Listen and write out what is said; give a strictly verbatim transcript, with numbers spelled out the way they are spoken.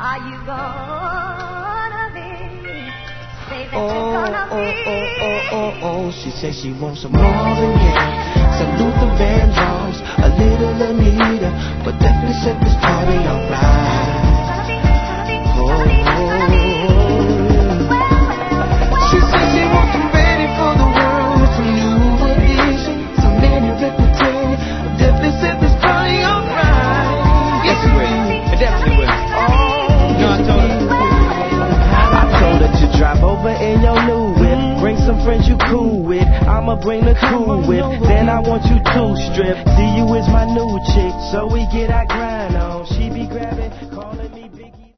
Are you gonna be? Say that Oh, you're gonna oh, be. oh, oh, oh, oh. She says she wants some Marvin Gaye, some Luther Vandross, a little Anita, but definitely set this party on fire. Oh, oh, she says she wants some ready for the world, some new edition, some many reputation, but definitely set this party on fire. Yes, it will. It definitely will. No, I told her. I told her to drive over in your new whip. Bring some friends you cool with. I'ma bring the cool whip. Then I want you to strip. See you is my new chick, so we get our grind on. She be grabbing.